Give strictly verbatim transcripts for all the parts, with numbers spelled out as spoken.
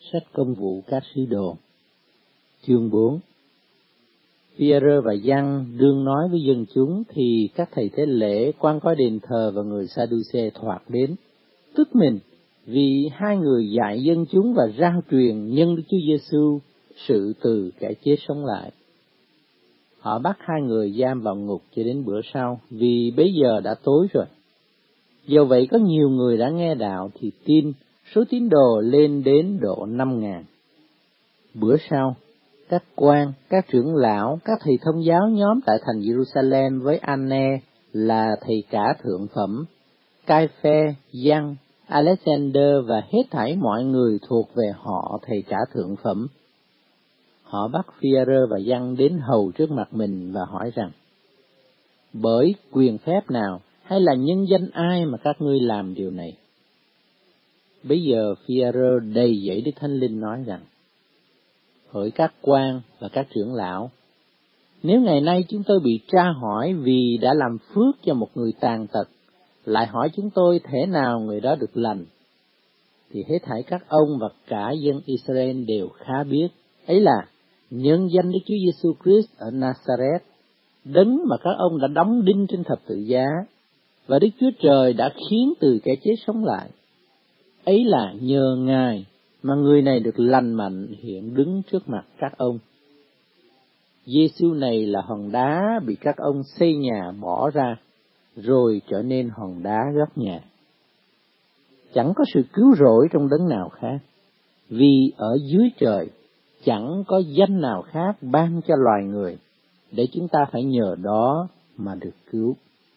Sách Công vụ các sứ đồ. Chương bốn. Phi-e-rơ và Giăng đương nói với dân chúng thì các thầy tế lễ, quan coi đền thờ và người Sa-đu-xê thoạt đến, tức mình vì hai người dạy dân chúng và rao truyền nhân Đức Chúa Giêsu sự từ kẻ chết sống lại. Họ bắt hai người giam vào ngục cho đến bữa sau, vì bấy giờ đã tối rồi. Do vậy có nhiều người đã nghe đạo thì tin, số tín đồ lên đến độ năm ngàn. Bữa sau, các quan, các trưởng lão, các thầy thông giáo nhóm tại thành Jerusalem với Anne là thầy cả thượng phẩm, Cai-phe, Giăng, Alexander và hết thảy mọi người thuộc về họ thầy cả thượng phẩm. Họ bắt Phi-e-rơ và Giăng đến hầu trước mặt mình và hỏi rằng: bởi quyền phép nào hay là nhân danh ai mà các ngươi làm điều này? Bấy giờ Phi-e-rơ đầy dẫy Đức Thánh Linh nói rằng: hỡi các quan và các trưởng lão, nếu ngày nay chúng tôi bị tra hỏi vì đã làm phước cho một người tàn tật, lại hỏi chúng tôi thể nào người đó được lành, thì hết thảy các ông và cả dân Israel đều khá biết, ấy là nhân danh Đức Chúa Giêsu Christ ở Nazareth, đấng mà các ông đã đóng đinh trên thập tự giá, và Đức Chúa Trời đã khiến từ kẻ chết sống lại. Ấy là nhờ Ngài mà người này được lành mạnh hiện đứng trước mặt các ông. Giêsu này là hòn đá bị các ông xây nhà bỏ ra, rồi trở nên hòn đá góc nhà. Chẳng có sự cứu rỗi trong đấng nào khác, vì ở dưới trời chẳng có danh nào khác ban cho loài người, để chúng ta phải nhờ đó mà được cứu.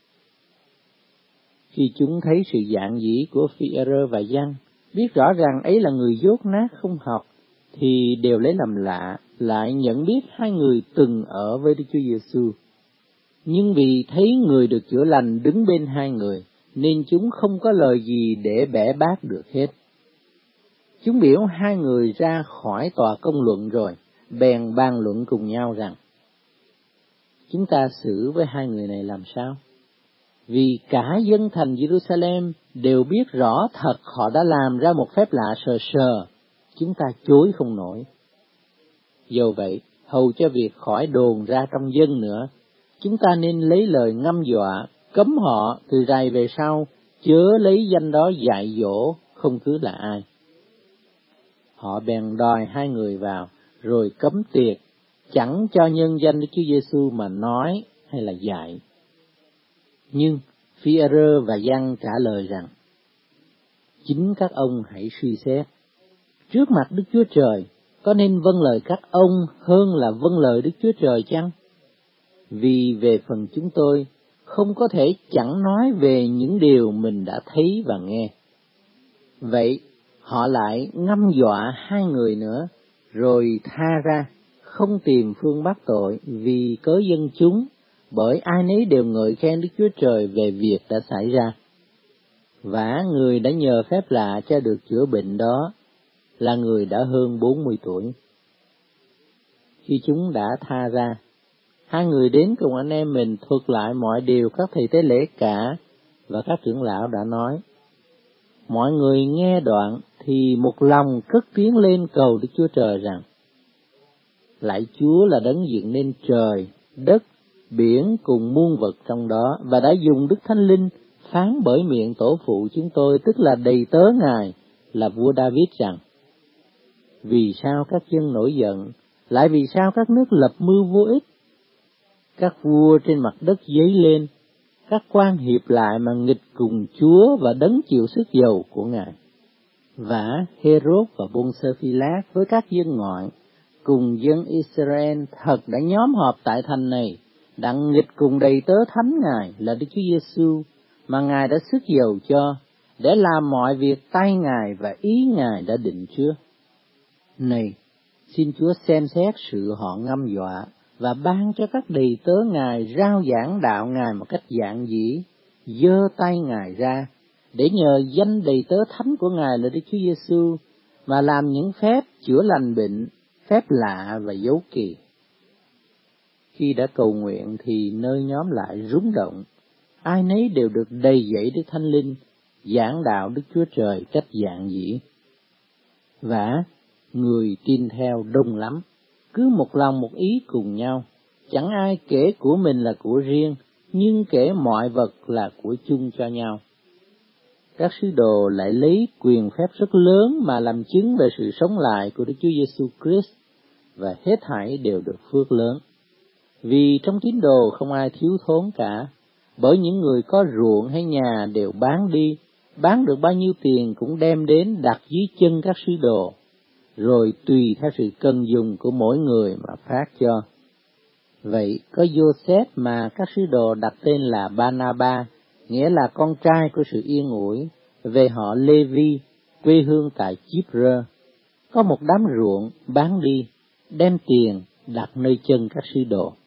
Khi chúng thấy sự dạn dĩ của Phi-e-rơ và Giăng, biết rõ ràng ấy là người dốt nát không học, thì đều lấy làm lạ, lại nhận biết hai người từng ở với Đức Chúa Giêsu. Nhưng vì thấy người được chữa lành đứng bên hai người, nên chúng không có lời gì để bẻ bác được hết. Chúng biểu hai người ra khỏi tòa công luận rồi, bèn bàn luận cùng nhau rằng: chúng ta xử với hai người này làm sao? Vì cả dân thành Jerusalem đều biết rõ thật họ đã làm ra một phép lạ sờ sờ, chúng ta chối không nổi. Dù vậy, hầu cho việc khỏi đồn ra trong dân nữa, chúng ta nên lấy lời ngâm dọa, cấm họ từ rày về sau, chớ lấy danh đó dạy dỗ, không cứ là ai. Họ bèn đòi hai người vào, rồi cấm tiệc, chẳng cho nhân danh Đức Chúa Giêsu mà nói hay là dạy. Nhưng Phi-e-rơ và Giăng trả lời rằng: chính các ông hãy suy xét, trước mặt Đức Chúa Trời, có nên vâng lời các ông hơn là vâng lời Đức Chúa Trời chăng? Vì về phần chúng tôi, không có thể chẳng nói về những điều mình đã thấy và nghe. Vậy, họ lại ngâm dọa hai người nữa, rồi tha ra, không tìm phương bắt tội vì cớ dân chúng, bởi ai nấy đều ngợi khen Đức Chúa Trời về việc đã xảy ra. Vả người đã nhờ phép lạ cho được chữa bệnh đó là người đã hơn bốn mươi tuổi. Khi chúng đã tha ra, hai người đến cùng anh em mình thuật lại mọi điều các thầy tế lễ cả và các trưởng lão đã nói. Mọi người nghe đoạn thì một lòng cất tiếng lên cầu Đức Chúa Trời rằng: lạy Chúa là đấng dựng nên trời, đất, biển cùng muôn vật trong đó, và đã dùng Đức Thánh Linh phán bởi miệng tổ phụ chúng tôi, tức là đầy tớ Ngài là vua David rằng: vì sao các dân nổi giận, lại vì sao các nước lập mưu vô ích? Các vua trên mặt đất dấy lên, các quan hiệp lại mà nghịch cùng Chúa và đấng chịu sức dầu của Ngài. Vả Hê-rốt và Bôn-sơ-phi-lát với các dân ngoại cùng dân Israel thật đã nhóm họp tại thành này, đặng nghịch cùng đầy tớ thánh Ngài là Đức Chúa Giêsu mà Ngài đã sức dầu cho, để làm mọi việc tay Ngài và ý Ngài đã định trước. Này, xin Chúa xem xét sự họ ngâm dọa và ban cho các đầy tớ Ngài rao giảng đạo Ngài một cách giản dĩ, giơ tay Ngài ra, để nhờ danh đầy tớ thánh của Ngài là Đức Chúa Giêsu mà làm những phép chữa lành bệnh, phép lạ và dấu kỳ. Khi đã cầu nguyện thì nơi nhóm lại rúng động, ai nấy đều được đầy dẫy Đức Thánh Linh, giảng đạo Đức Chúa Trời cách giản dĩ. Vả người tin theo đông lắm, cứ một lòng một ý cùng nhau, chẳng ai kể của mình là của riêng, nhưng kể mọi vật là của chung cho nhau. Các sứ đồ lại lấy quyền phép rất lớn mà làm chứng về sự sống lại của Đức Chúa Giêsu Christ, và hết thảy đều được phước lớn. Vì trong tín đồ không ai thiếu thốn cả, bởi những người có ruộng hay nhà đều bán đi, bán được bao nhiêu tiền cũng đem đến đặt dưới chân các sứ đồ, rồi tùy theo sự cần dùng của mỗi người mà phát cho. Vậy có Joseph mà các sứ đồ đặt tên là Ba-na-ba, nghĩa là con trai của sự yên ủi, về họ Lê-vi, quê hương tại Chip-rơ. Có một đám ruộng bán đi, đem tiền đặt nơi chân các sứ đồ.